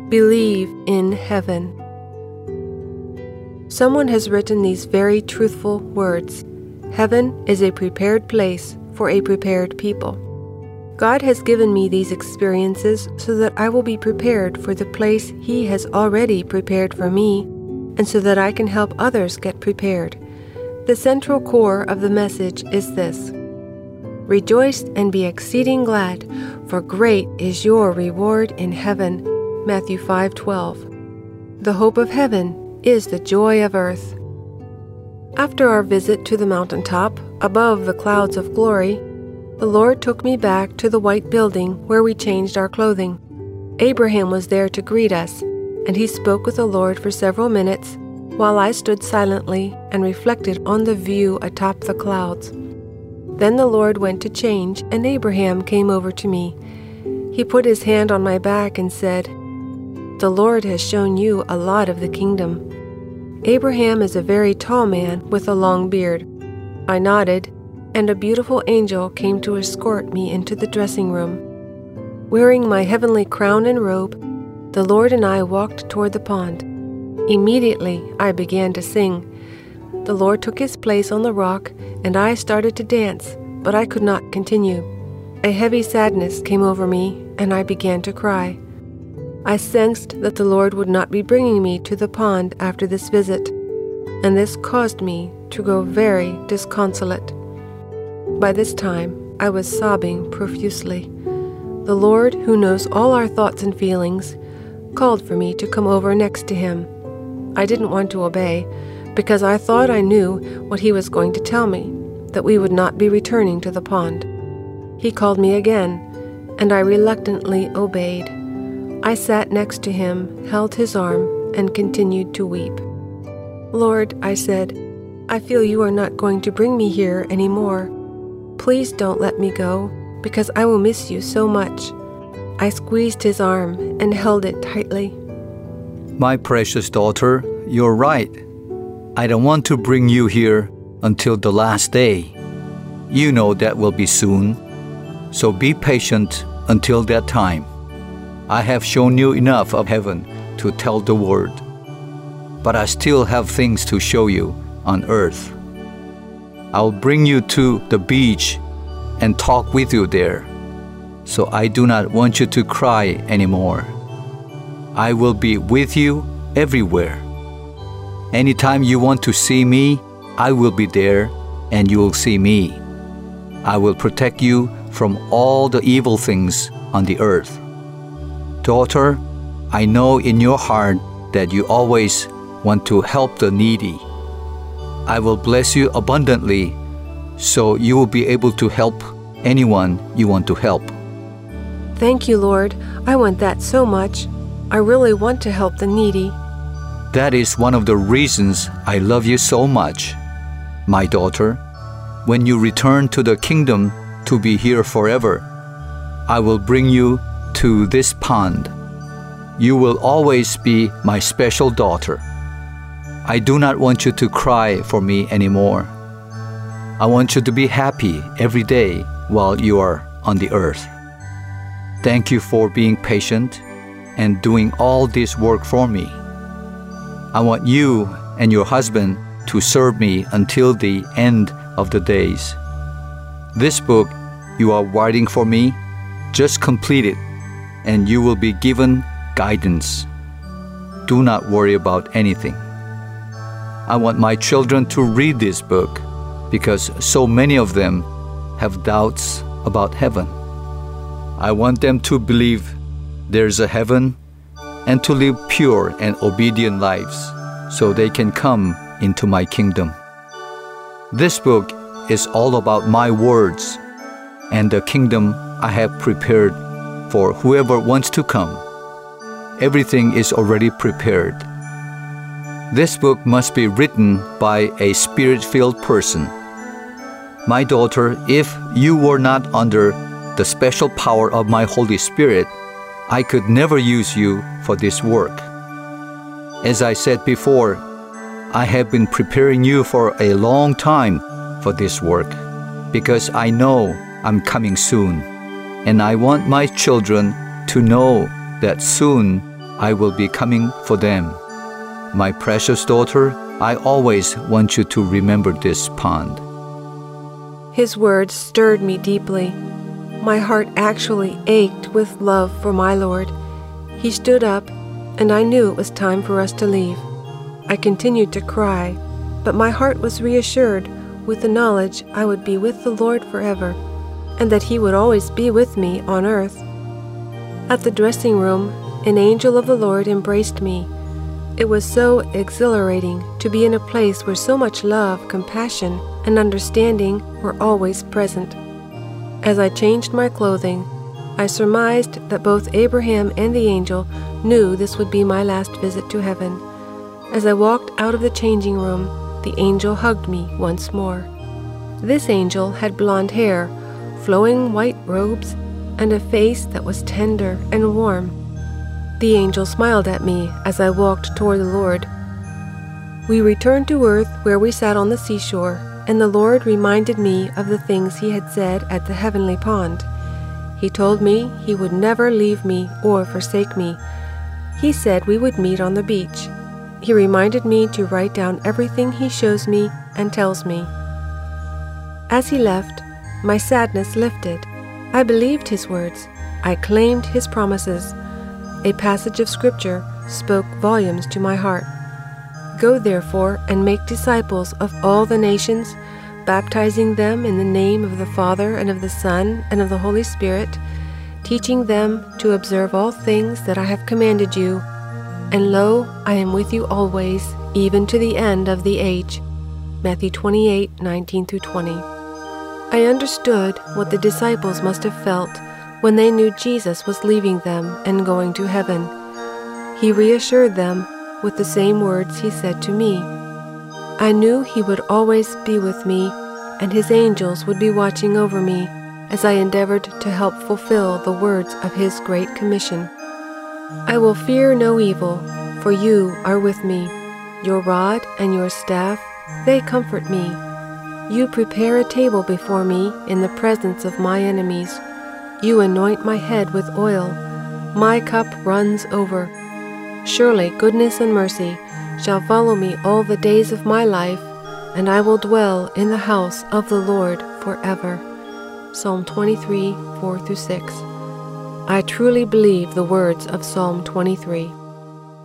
Believe in heaven. Someone has written these very truthful words. Heaven is a prepared place for a prepared people. God has given me these experiences so that I will be prepared for the place He has already prepared for me, and so that I can help others get prepared. The central core of the message is this: Rejoice and be exceeding glad, for great is your reward in heaven. Matthew 5:12. The hope of heaven is the joy of earth. After our visit to the mountaintop, above the clouds of glory, the Lord took me back to the white building where we changed our clothing. Abraham was there to greet us, and he spoke with the Lord for several minutes while I stood silently and reflected on the view atop the clouds. Then the Lord went to change, and Abraham came over to me. He put his hand on my back and said, "The Lord has shown you a lot of the kingdom." Abraham is a very tall man with a long beard. I nodded, and a beautiful angel came to escort me into the dressing room. Wearing my heavenly crown and robe, the Lord and I walked toward the pond. Immediately, I began to sing. The Lord took his place on the rock, and I started to dance, but I could not continue. A heavy sadness came over me, and I began to cry. I sensed that the Lord would not be bringing me to the pond after this visit, and this caused me to grow very disconsolate. By this time, I was sobbing profusely. The Lord, who knows all our thoughts and feelings, called for me to come over next to him. I didn't want to obey, because I thought I knew what he was going to tell me, that we would not be returning to the pond. He called me again, and I reluctantly obeyed. I sat next to him, held his arm, and continued to weep. "Lord," I said, "I feel you are not going to bring me here anymore. Please don't let me go, because I will miss you so much." I squeezed his arm and held it tightly. My precious daughter, you're right. I don't want to bring you here until the last day. You know that will be soon, so be patient until that time. I have shown you enough of heaven to tell the word, but I still have things to show you on earth. I'll bring you to the beach and talk with you there, so I do not want you to cry anymore. I will be with you everywhere. Anytime you want to see me, I will be there and you will see me. I will protect you from all the evil things on the earth. Daughter, I know in your heart that you always want to help the needy. I will bless you abundantly, so you will be able to help anyone you want to help. Thank you, Lord. I want that so much. I really want to help the needy. That is one of the reasons I love you so much, my daughter. When you return to the kingdom to be here forever, I will bring you to this pond. You will always be my special daughter. I do not want you to cry for me anymore. I want you to be happy every day while you are on the earth. Thank you for being patient and doing all this work for me. I want you and your husband to serve me until the end of the days. This book you are writing for me, just complete it, and you will be given guidance. Do not worry about anything. I want my children to read this book because so many of them have doubts about heaven. I want them to believe there's a heaven and to live pure and obedient lives so they can come into my kingdom. This book is all about my words and the kingdom I have prepared for whoever wants to come. Everything is already prepared. This book must be written by a spirit-filled person. My daughter, if you were not under the special power of my Holy Spirit, I could never use you for this work. As I said before, I have been preparing you for a long time for this work because I know I'm coming soon, and I want my children to know that soon I will be coming for them. My precious daughter, I always want you to remember this pond." His words stirred me deeply. My heart actually ached with love for my Lord. He stood up, and I knew it was time for us to leave. I continued to cry, but my heart was reassured with the knowledge I would be with the Lord forever, and that He would always be with me on earth. At the dressing room, an angel of the Lord embraced me. It was so exhilarating to be in a place where so much love, compassion, and understanding were always present. As I changed my clothing, I surmised that both Abraham and the angel knew this would be my last visit to heaven. As I walked out of the changing room, the angel hugged me once more. This angel had blonde hair, flowing white robes, and a face that was tender and warm. The angel smiled at me as I walked toward the Lord. We returned to earth where we sat on the seashore, and the Lord reminded me of the things He had said at the heavenly pond. He told me He would never leave me or forsake me. He said we would meet on the beach. He reminded me to write down everything He shows me and tells me. As He left, my sadness lifted. I believed His words. I claimed His promises. A passage of Scripture spoke volumes to my heart. "Go therefore and make disciples of all the nations, baptizing them in the name of the Father and of the Son and of the Holy Spirit, teaching them to observe all things that I have commanded you. And lo, I am with you always, even to the end of the age." Matthew 28:19-20. I understood what the disciples must have felt when they knew Jesus was leaving them and going to heaven. He reassured them with the same words He said to me. I knew He would always be with me, and His angels would be watching over me as I endeavored to help fulfill the words of His great commission. "I will fear no evil, for you are with me. Your rod and your staff, they comfort me. You prepare a table before me in the presence of my enemies. You anoint my head with oil. My cup runs over. Surely goodness and mercy shall follow me all the days of my life, and I will dwell in the house of the Lord forever." Psalm 23:4-6. I truly believe the words of Psalm 23.